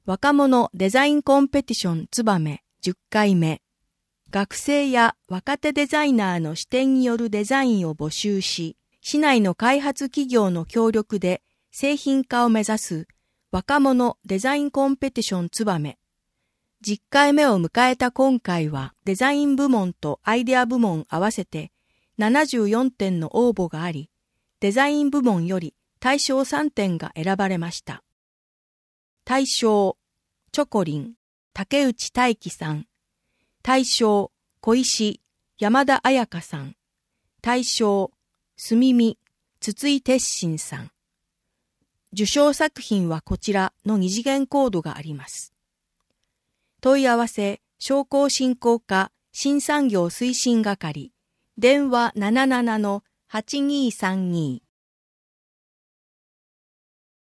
若者デザインコンペティションつばめ10回目。学生や若手デザイナーの視点によるデザインを募集し、市内の開発企業の協力で製品化を目指す若者デザインコンペティションつばめ。10回目を迎えた今回はデザイン部門とアイデア部門合わせて74点の応募があり、デザイン部門より大賞3点が選ばれました。大賞、チョコリン、竹内大輝さん。大賞、小石、山田彩香さん。大賞、すみみ、筒井鉄心さん。受賞作品はこちらの2次元コードがあります。問い合わせ、商工振興課新産業推進係、電話77-8232